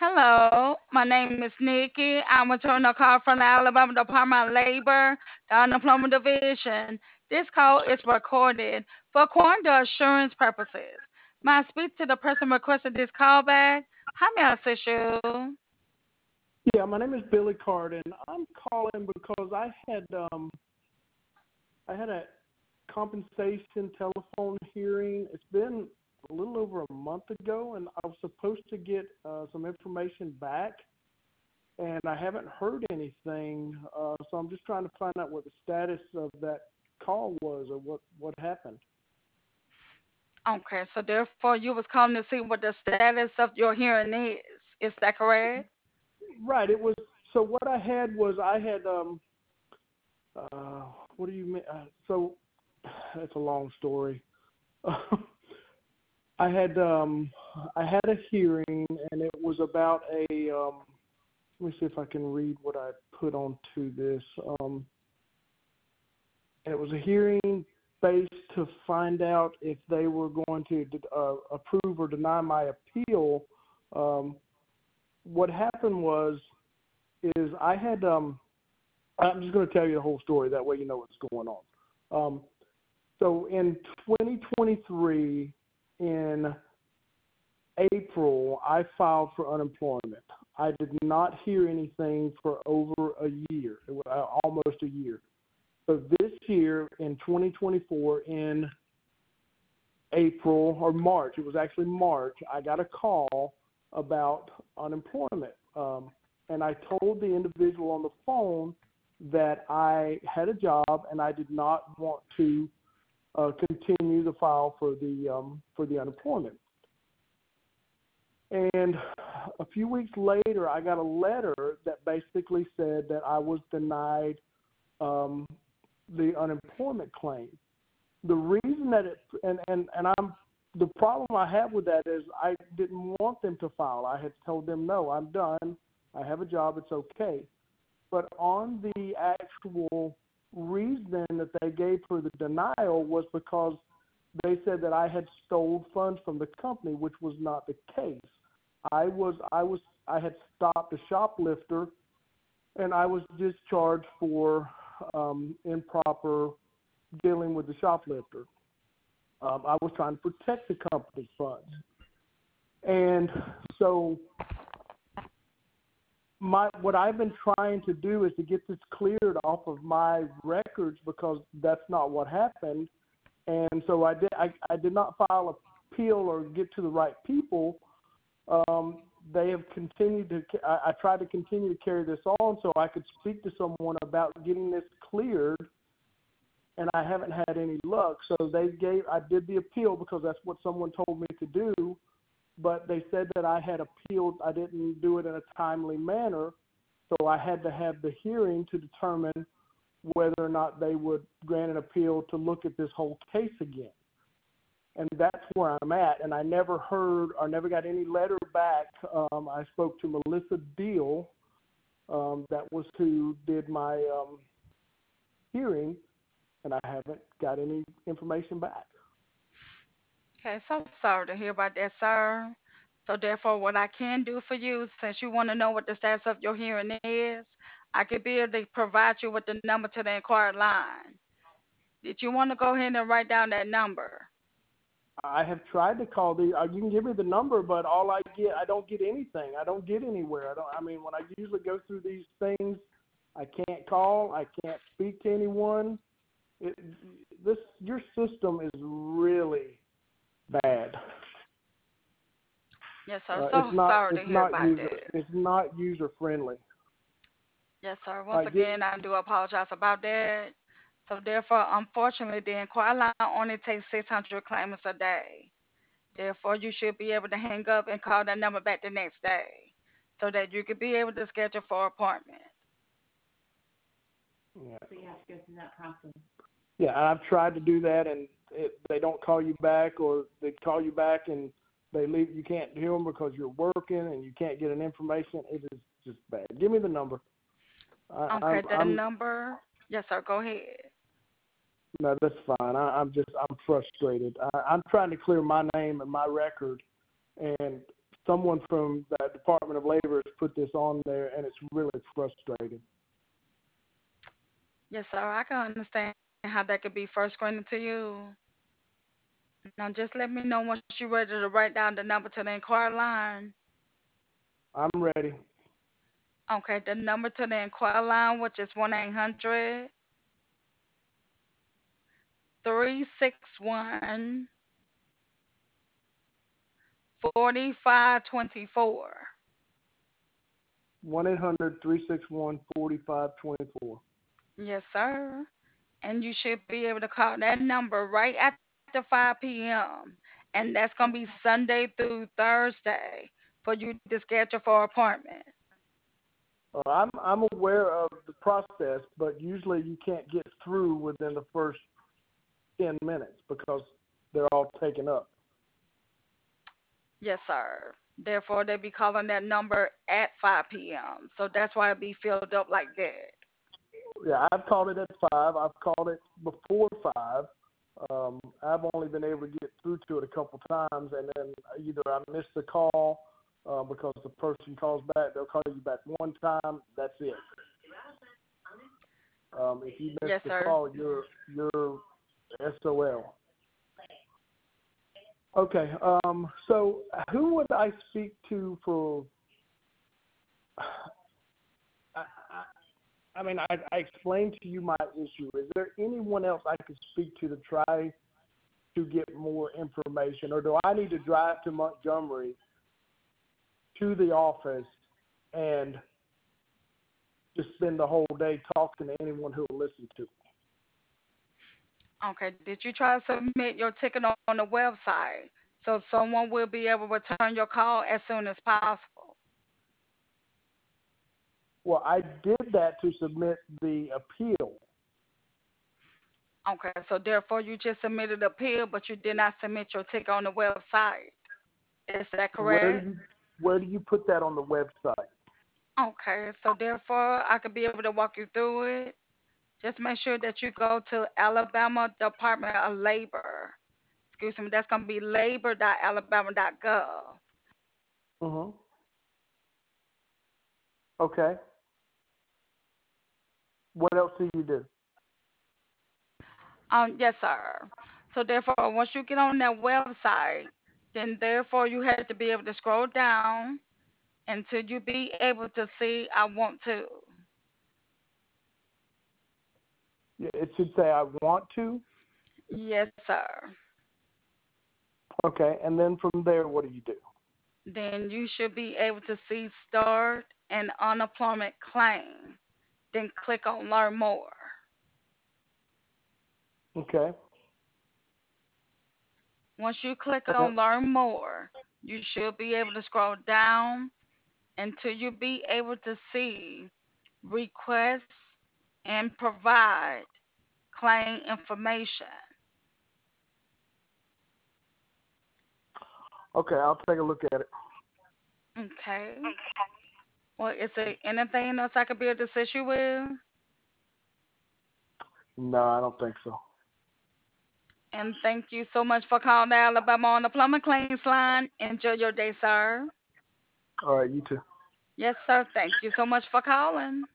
Hello, my name is Nikki. I'm returning a call from the Alabama Department of Labor, the Unemployment Division. This call is recorded for quality assurance purposes. May I speak to the person requesting this call back? How may I assist you? Yeah, my name is Billy Carden. I'm calling because I had a compensation telephone hearing. It's been a little over a month ago, and I was supposed to get some information back, and I haven't heard anything. So I'm just trying to find out what the status of that call was, or what happened. Okay, so therefore you was calling to see what the status of your hearing is. Is that correct? Right. It was. So what I had was I had uh, what do you mean? So it's a long story. I had a hearing, and it was about a. Let me see if I can read what I put onto this. It was a hearing based to find out if they were going to approve or deny my appeal. What happened was is I had. I'm just going to tell you the whole story. That way you know what's going on. So in 2023, in April, I filed for unemployment. I did not hear anything for over a year, almost a year. So this year, in 2024, in April or March, it was actually March, I got a call about unemployment. And I told the individual on the phone that I had a job and I did not want to continue to file for the unemployment. And a few weeks later, I got a letter that basically said that I was denied the unemployment claim. The reason that the problem I have with that is I didn't want them to file. I had told them, no, I'm done. I have a job. It's okay. But on the actual reason that they gave for the denial was because they said that I had stole funds from the company, which was not the case. I had stopped a shoplifter, and I was discharged for improper dealing with the shoplifter. I was trying to protect the company's funds, and so what I've been trying to do is to get this cleared off of my records because that's not what happened. And so I did not file an appeal or get to the right people. They have continued to. I tried to continue to carry this on so I could speak to someone about getting this cleared, and I haven't had any luck. So I did the appeal because that's what someone told me to do, but they said that I had appealed. I didn't do it in a timely manner, so I had to have the hearing to determine whether or not they would grant an appeal to look at this whole case again. And that's where I'm at. And I never heard or never got any letter back. I spoke to Melissa Deal, that was who did my hearing, and I haven't got any information back. Okay, so sorry to hear about that, sir. So therefore, what I can do for you, since you want to know what the status of your hearing is, I could be able to provide you with the number to the inquired line. Did you want to go ahead and write down that number? I have tried to call you can give me the number, but I don't get anything. I don't get anywhere. When I usually go through these things, I can't call. I can't speak to anyone. Your system is really bad. Yes, sir. It's So not, sorry to it's hear not about user, that. it's not user friendly. Yes, sir. All Once right, get, again, I do apologize about that. So therefore, unfortunately, the inquiry line only takes 600 claimants a day. Therefore, you should be able to hang up and call that number back the next day so that you could be able to schedule for appointment. yeah. Yeah, I've tried to do that, and they don't call you back, or they call you back and they leave. You can't hear them because you're working and you can't get an information. It is just bad. Give me the number. I, Okay, I'm, the I'm number. Yes, sir. Go ahead. no, that's fine. I'm frustrated. I'm trying to clear my name and my record, and someone from the Department of Labor has put this on there, and it's really frustrating. Yes, sir. I can understand how that could be frustrating to you. Now, just let me know once you're ready to write down the number to the inquiry line. I'm ready. Okay, the number to the inquiry line, which is 1-800-361-4524. 1-800-361-4524. Yes, sir. And you should be able to call that number right after 5 p.m. And that's going to be Sunday through Thursday for you to schedule for an appointment. I'm aware of the process, but usually you can't get through within the first 10 minutes because they're all taken up. Yes, sir. Therefore, they be calling that number at 5 p.m. So that's why it be filled up like that. Yeah, I've called it at 5. I've called it before 5. I've only been able to get through to it a couple times, and then either I miss the call because the person calls back. They'll call you back one time. That's it. If you miss Yes, the sir. call, you're SOL. Okay. So who would I speak to for? I, I mean, I explained to you my issue. Is there anyone else I could speak to try to get more information, or do I need to drive to Montgomery to the office and just spend the whole day talking to anyone who will listen to? Okay. Did you try to submit your ticket on the website so someone will be able to return your call as soon as possible? Well, I did that to submit the appeal. Okay. So therefore, you just submitted an appeal, but you did not submit your ticket on the website. Is that Where correct? do you where do you put that on the website? Okay. So therefore, I could be able to walk you through it. Just make sure that you go to Alabama Department of Labor. Excuse me, that's going to be labor.alabama.gov. Mhm. Okay. What else do you do? Yes, sir. So therefore, once you get on that website, then therefore you have to be able to scroll down until you be able to see I want to. Yeah, it should say I want to. Yes, sir. Okay, and then from there, what do you do? Then you should be able to see start an unemployment claim. Then click on learn more. Okay. Once you click Uh, on learn more, you should be able to scroll down until you be able to see request and provide claim information. okay, I'll take a look at it. Okay. Well, is there anything else I could be able to assist you with? No, I don't think so. And thank you so much for calling the Alabama on the Plumber Claims line. Enjoy your day, sir. All right, you too. Yes, sir. Thank you so much for calling.